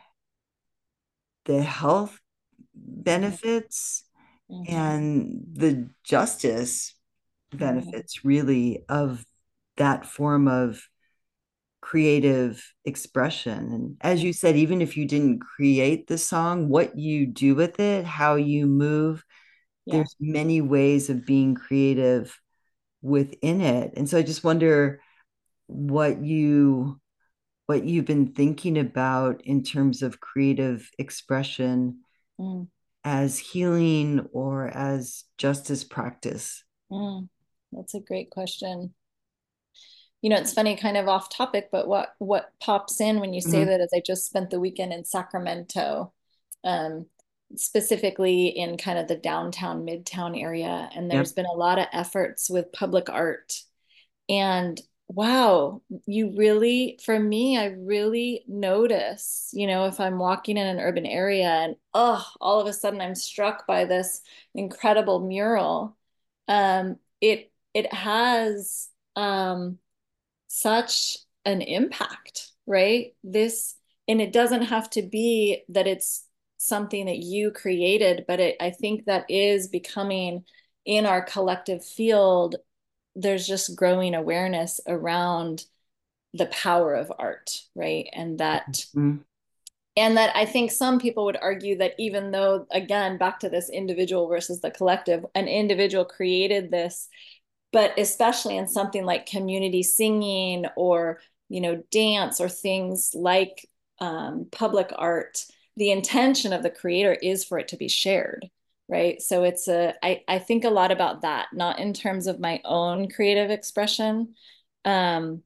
Speaker 2: the health
Speaker 3: Mm-hmm.
Speaker 2: benefits
Speaker 3: Mm-hmm.
Speaker 2: and the justice
Speaker 3: Mm-hmm.
Speaker 2: benefits, really, of that form of creative expression. And as you said, even if you didn't create the song, what you do with it, how you move,
Speaker 3: Yeah.
Speaker 2: there's many ways of being creative within it. And so I just wonder what you what you've been thinking about in terms of creative expression
Speaker 3: Mm.
Speaker 2: as healing or as justice practice.
Speaker 3: Mm. That's a great question. You know, it's funny, kind of off topic, but what what pops in when you say
Speaker 2: Mhm.
Speaker 3: that is I just spent the weekend in Sacramento, um, specifically in kind of the downtown, midtown area, and there's
Speaker 2: Yep.
Speaker 3: been a lot of efforts with public art. And wow, you really, for me, I really notice, you know, if I'm walking in an urban area and oh, all of a sudden I'm struck by this incredible mural. Um, it it has um such an impact, right? This, and it doesn't have to be that it's something that you created, but it, I think that is becoming in our collective field, there's just growing awareness around the power of art, right? And that
Speaker 2: Mhm.
Speaker 3: and that I think some people would argue that even though, again, back to this individual versus the collective, an individual created this, but especially in something like community singing or, you know, dance or things like um, public art, the intention of the creator is for it to be shared, right? So it's a, I, I think a lot about that, not in terms of my own creative expression. Um,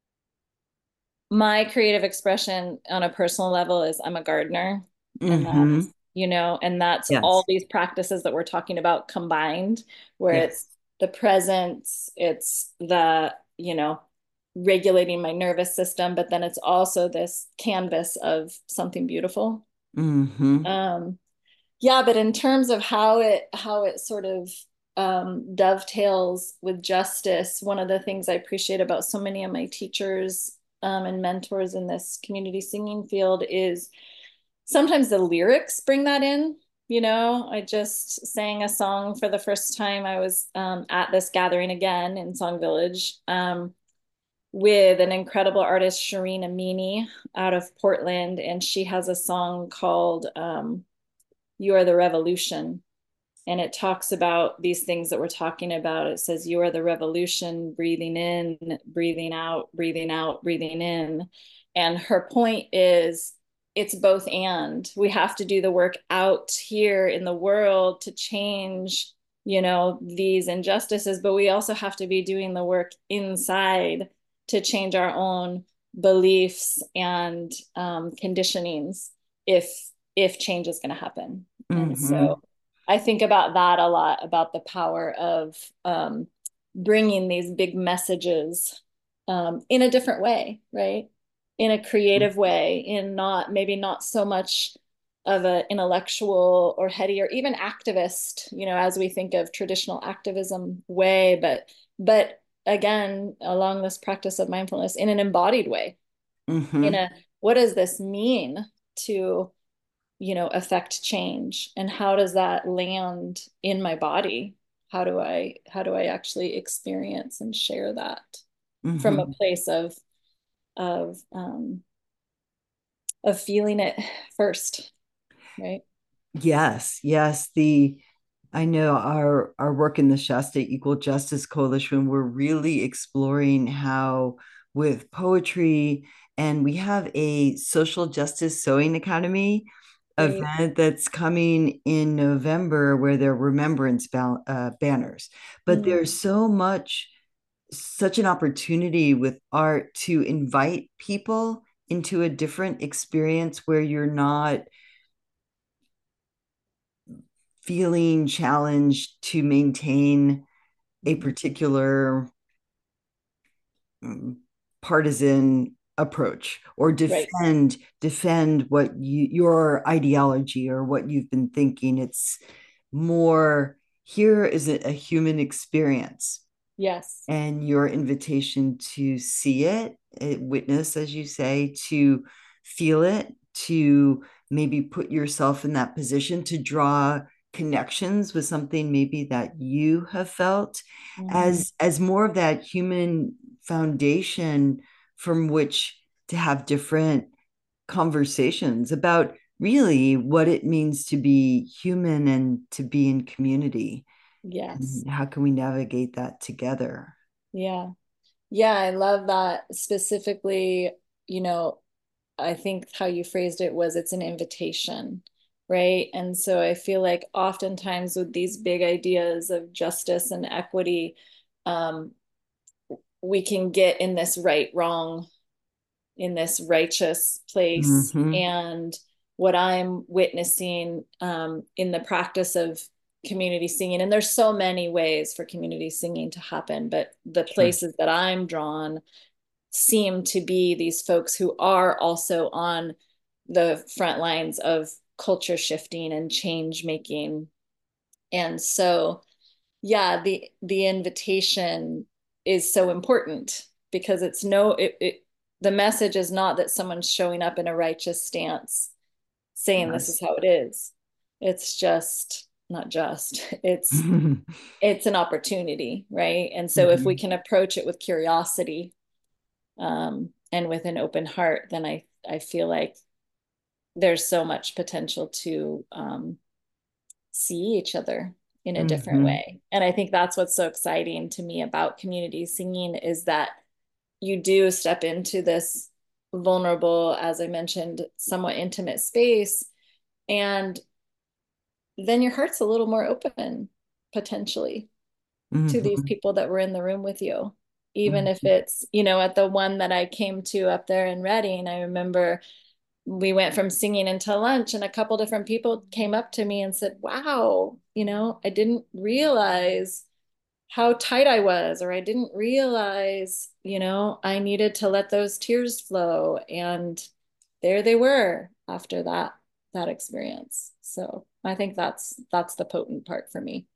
Speaker 3: my creative expression on a personal level is I'm a gardener, and
Speaker 2: Mhm.
Speaker 3: that's, you know, and that's all
Speaker 2: Yes.
Speaker 3: these practices that we're talking about combined, where it's
Speaker 2: Yes.
Speaker 3: the presence, it's the, you know, regulating my nervous system, but then it's also this canvas of something beautiful.
Speaker 2: Mhm.
Speaker 3: Um, yeah, but in terms of how it how it sort of um, dovetails with justice, one of the things I appreciate about so many of my teachers um, and mentors in this community singing field is sometimes the lyrics bring that in. You know, I just sang a song for the first time. I was um, at this gathering again in Song Village um, with an incredible artist, Shireen Amini, out of Portland, and she has a song called um, "You Are the Revolution." And it talks about these things that we're talking about. It says, "You are the revolution, breathing in, breathing out, breathing out, breathing in." And her point is, it's both and. We have to do the work out here in the world to change, you know, these injustices, but we also have to be doing the work inside to change our own beliefs and um, conditionings if if change is going to happen. And so
Speaker 2: Mhm.
Speaker 3: I think about that a lot, about the power of um, bringing these big messages um, in a different way, right? In a creative way, in not maybe not so much of an intellectual or heady or even activist, you know, as we think of traditional activism way, but but again, along this practice of mindfulness in an embodied way, in
Speaker 2: Mm-hmm.
Speaker 3: a what does this mean to, you know, affect change, and how does that land in my body? How do I how do I actually experience and share that from a
Speaker 2: Mm-hmm.
Speaker 3: place of of um, of feeling it first, right?
Speaker 2: Yes, yes. The I know our our work in the Shasta Equal Justice Coalition, we're really exploring how with poetry, and we have a social justice sewing academy
Speaker 3: Great.
Speaker 2: event that's coming in November where there are remembrance ba- uh, banners. But
Speaker 3: Mm,
Speaker 2: there's so much, such an opportunity with art to invite people into a different experience where you're not feeling challenged to maintain a
Speaker 3: mm,
Speaker 2: particular um, partisan approach or
Speaker 3: right.
Speaker 2: defend defend what you, your ideology or what you've been thinking. It's more, here is a, a human experience,
Speaker 3: Yes.
Speaker 2: and your invitation to see it, eh, witness, as you say, to feel it, to maybe put yourself in that position to draw connections with something maybe that you have felt,
Speaker 3: Mm,
Speaker 2: as as more of that human foundation from which to have different conversations about really what it means to be human and to be in community,
Speaker 3: yes.
Speaker 2: and how can we navigate that together.
Speaker 3: Yeah. Yeah, I love that specifically, you know, I think how you phrased it was it's an invitation, right? And so I feel like oftentimes with these big ideas of justice and equity, um, we can get in this right, wrong, in this righteous place.
Speaker 2: Mm-hmm.
Speaker 3: And what I'm witnessing um, in the practice of community singing, and there's so many ways for community singing to happen, but the
Speaker 2: Sure.
Speaker 3: places that I'm drawn seem to be these folks who are also on the front lines of culture shifting and change making. And so, yeah, the the invitation is so important because it's no it, it the message is not that someone's showing up in a righteous stance saying this is
Speaker 2: Yes.
Speaker 3: how it is. It's just not just it's
Speaker 2: Mm-hmm.
Speaker 3: it's an opportunity, right? And so if we can approach it with curiosity um, and with an open heart, then I I feel like there's so much potential to um, see each other in a different
Speaker 2: Mm-hmm.
Speaker 3: way. And I think that's what's so exciting to me about community singing is that you do step into this vulnerable, as I mentioned, somewhat intimate space, and then your heart's a little more open potentially to these
Speaker 2: Mm-hmm.
Speaker 3: people that were in the room with you. Even if
Speaker 2: Mm-hmm.
Speaker 3: it's, you know, at the one that I came to up there in Reading, I remember we went from singing until lunch and a couple different people came up to me and said, wow, you know, I didn't realize how tight I was, or I didn't realize, you know, I needed to let those tears flow. And there they were after that, that experience. So I think that's that's the potent part for me.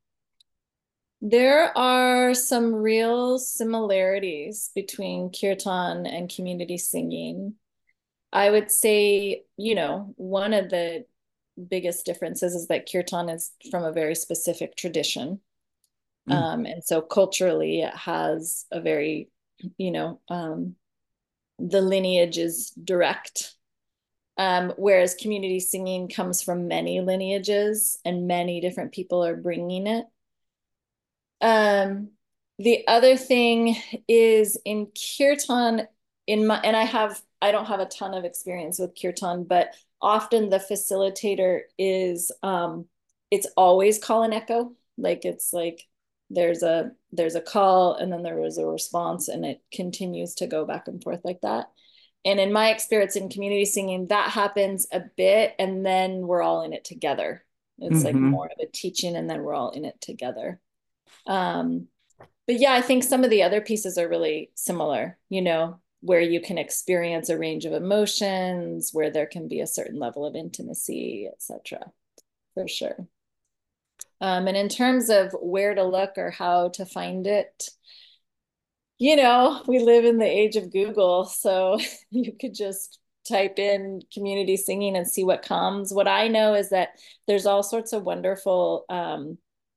Speaker 3: There are some real similarities between kirtan and community singing. I would say, you know, one of the biggest differences is that kirtan is from a very specific tradition. Um, and so culturally, it has a very, you know, um, the lineage is direct. Um, whereas community singing comes from many lineages and many different people are bringing it. Um, the other thing is in kirtan, in my, and I have, I don't have a ton of experience with kirtan, but often the facilitator is, um, it's always call and echo. Like it's like there's a there's a call and then there was a response and it continues to go back and forth like that. And in my experience in community singing, that happens a bit and then we're all in it together. It's like
Speaker 2: Mm-hmm.
Speaker 3: more of a teaching and then we're all in it together. Um, but yeah, I think some of the other pieces are really similar, you know, where you can experience a range of emotions, where there can be a certain level of intimacy, et cetera, for sure. Um, and in terms of where to look or how to find it, you know, we live in the age of Google, so you could just type in community singing and see what comes. What I know is that there's all sorts of wonderful um,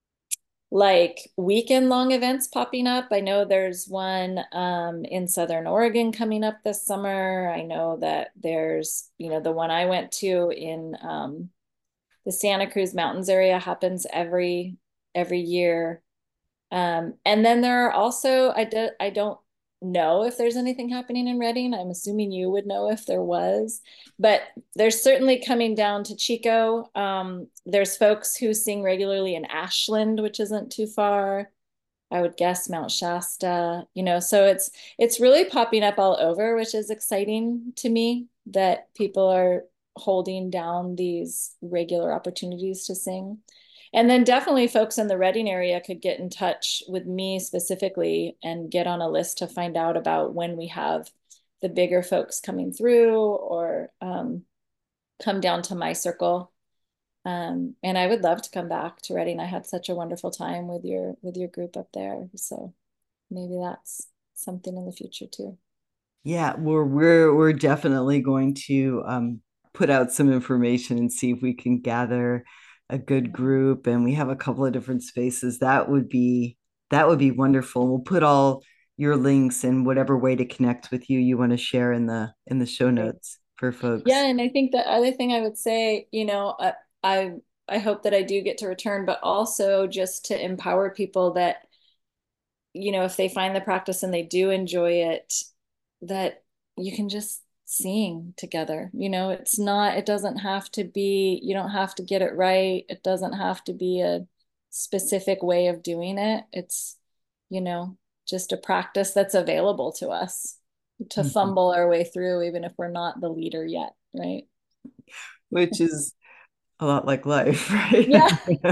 Speaker 3: like weekend long events popping up. I know there's one um, in Southern Oregon coming up this summer. I know that there's, you know, the one I went to in um, the Santa Cruz Mountains area happens every every year. Um, and then there are also, I, do, I don't know if there's anything happening in Redding. I'm assuming you would know if there was, but there's certainly coming down to Chico. Um, there's folks who sing regularly in Ashland, which isn't too far. I would guess Mount Shasta, you know, so it's it's really popping up all over, which is exciting to me that people are holding down these regular opportunities to sing. And then definitely folks in the Redding area could get in touch with me specifically and get on a list to find out about when we have the bigger folks coming through or um, come down to my circle. Um, and I would love to come back to Redding. I had such a wonderful time with your with your group up there. So maybe that's something in the future too.
Speaker 2: Yeah, we're we're we're definitely going to um, put out some information and see if we can gather a good group. And we have a couple of different spaces. That would be that would be wonderful. We'll put all your links and whatever way to connect with you you want to share in the in the show notes for folks.
Speaker 3: Yeah, and I think the other thing I would say, you know, uh, I I hope that I do get to return, but also just to empower people that, you know, if they find the practice and they do enjoy it, that you can just sing together. You know, it's not, it doesn't have to be, you don't have to get it right. It doesn't have to be a specific way of doing it. It's, you know, just a practice that's available to us to
Speaker 2: Mhm.
Speaker 3: fumble our way through, even if we're not the leader yet, right?
Speaker 2: Which is a lot like life, right?
Speaker 3: Yeah,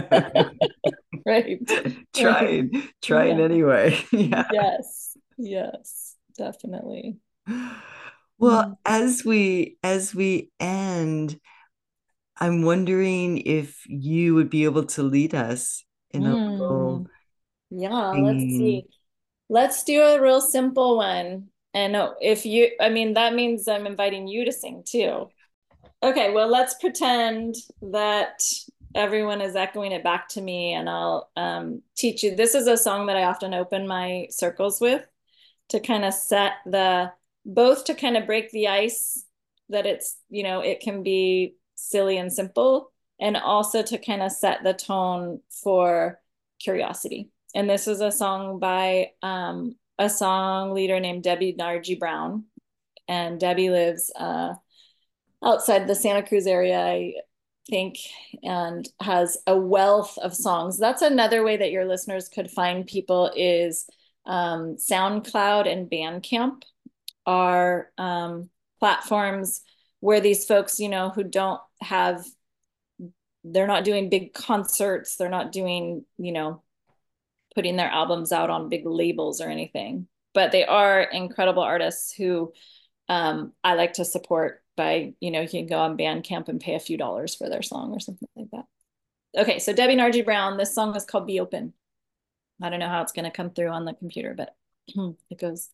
Speaker 3: right. Right.
Speaker 2: trying, trying
Speaker 3: Yeah.
Speaker 2: anyway. Yeah.
Speaker 3: Yes. Yes, definitely.
Speaker 2: Well,
Speaker 3: Mm.
Speaker 2: as we as we end, I'm wondering if you would be able to lead us in a little
Speaker 3: Mm. Yeah, let's
Speaker 2: singing.
Speaker 3: see. Let's do a real simple one. And uh, if you, I mean, that means I'm inviting you to sing too. Okay, well, let's pretend that everyone is echoing it back to me and I'll um, teach you. This is a song that I often open my circles with to kind of set the, both to kind of break the ice that it's, you know, it can be silly and simple, and also to kind of set the tone for curiosity. And this is a song by um, a song leader named Debbie Narji Brown. And Debbie lives uh, outside the Santa Cruz area, I think, and has a wealth of songs. That's another way that your listeners could find people is um, SoundCloud and Bandcamp are um, platforms where these folks, you know, who don't have, they're not doing big concerts, they're not doing, you know, putting their albums out on big labels or anything, but they are incredible artists who um, I like to support by, you know, you can go on Bandcamp and pay a few dollars for their song or something like that. Okay, so Debbie Narji Brown, this song is called Be Open. I don't know how it's going to come through on the computer, but it goes,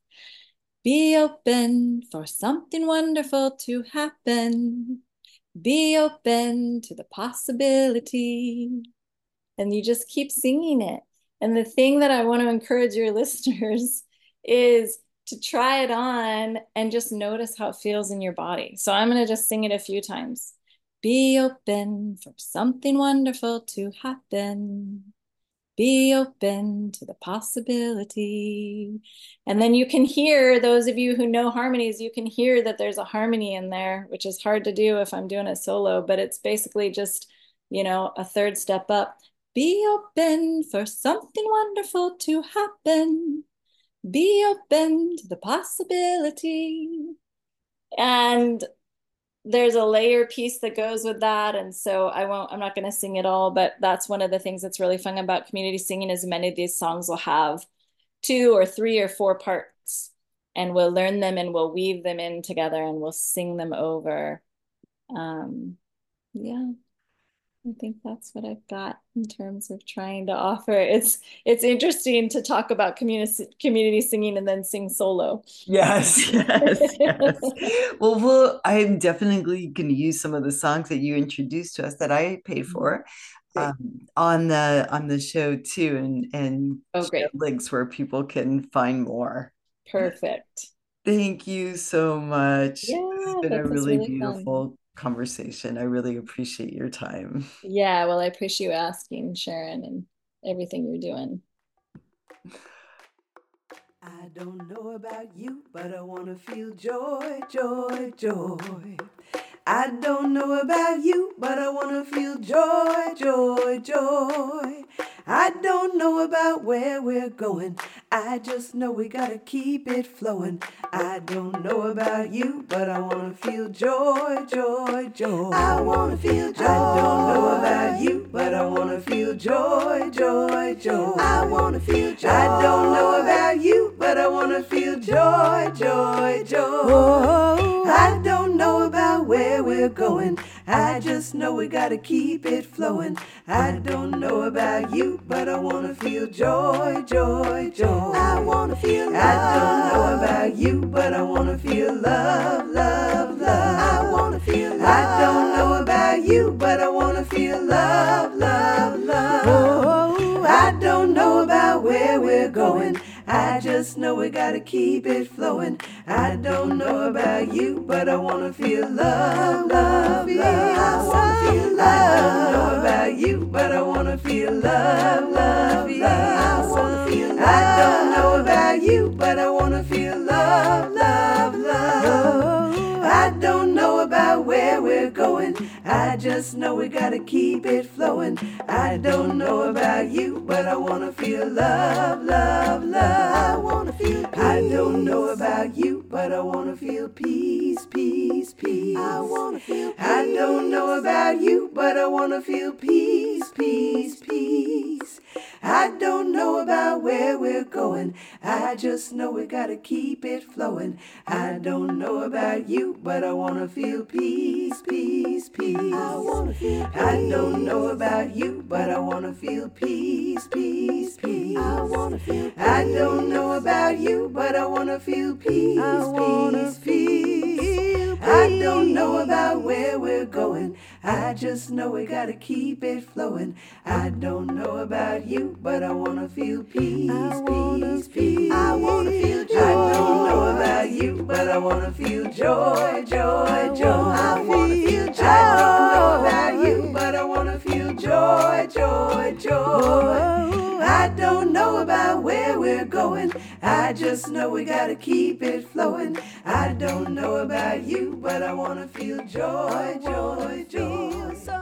Speaker 3: be open for something wonderful to happen. Be open to the possibility. And you just keep singing it. And the thing that I want to encourage your listeners is to try it on and just notice how it feels in your body. So I'm going to just sing it a few times. Be open for something wonderful to happen. Be open to the possibility. And then you can hear, those of you who know harmonies, you can hear that there's a harmony in there, which is hard to do if I'm doing it solo, but it's basically just, you know, a third step up. Be open for something wonderful to happen. Be open to the possibility. And there's a layer piece that goes with that. And so I won't, I'm not going to sing it all, but that's one of the things that's really fun about community singing is many of these songs will have two or three or four parts, and we'll learn them and we'll weave them in together and we'll sing them over. Um, yeah. I think that's what I've got in terms of trying to offer. It's it's interesting to talk about community community singing and then sing solo.
Speaker 2: Yes, yes, yes. Well, well, I'm definitely going to use some of the songs that you introduced to us that I paid for um, on the on the show too, and and
Speaker 3: oh, great.
Speaker 2: links where people can find more.
Speaker 3: Perfect.
Speaker 2: Thank you so much.
Speaker 3: Yeah,
Speaker 2: it's been a really,
Speaker 3: really
Speaker 2: beautiful
Speaker 3: fun.
Speaker 2: conversation. I really appreciate your time.
Speaker 3: Yeah, well, I appreciate you asking, Sharon, and everything you're doing.
Speaker 4: I don't know about you, but I want to feel joy, joy, joy. I don't know about you, but I want to feel joy, joy, joy. I don't know about where we're going. I just know we gotta keep it flowing. I don't know about you, but I wanna feel joy, joy, joy. I wanna feel joy. I don't know about you, but I wanna feel joy, joy, joy. I wanna feel joy. I don't know about you, but I wanna feel joy, joy, joy. I don't know about where we're going. I just know we gotta keep it flowing. I don't know about you, but I wanna feel joy, joy, joy. I wanna feel love. I don't know about you, but I wanna feel love, love, love. I wanna feel love. I don't know about you, but I wanna feel love, love, love. Oh, I don't know about where we're going. I just know we gotta keep it flowing. I don't know about you, but I wanna feel love, love, love. I wanna feel love. I don't know about you, but I wanna feel love, love, love. I wanna feel love. I don't know about you, but I wanna feel love, love, love. I don't know about where we're going. I just know we gotta keep it flowing. I don't know about you, but I wanna feel love, love, love. I wanna feel peace. I don't know about you, but I wanna feel peace, peace, peace. I wanna feel peace. I don't know about you, but I wanna feel peace, peace, peace. I don't know about where we're going. I just know we gotta keep it flowing. I don't know about you, but I wanna feel peace, peace, peace. I wanna feel peace. I don't know about you, but I wanna feel peace, peace, peace. I wanna feel peace. I don't know about you, but I wanna feel peace, peace, peace. I don't know about where we're going. I just know we gotta keep it flowing. I don't know about you, but I wanna feel peace, peace, peace. I wanna feel joy. I don't know about you, but I wanna feel joy, joy, joy. I wanna feel joy. I don't know about you, but I wanna feel joy, joy, joy. I don't know about where we're going. I just know we gotta keep it flowing. I don't know about you, but I wanna feel joy, joy, joy.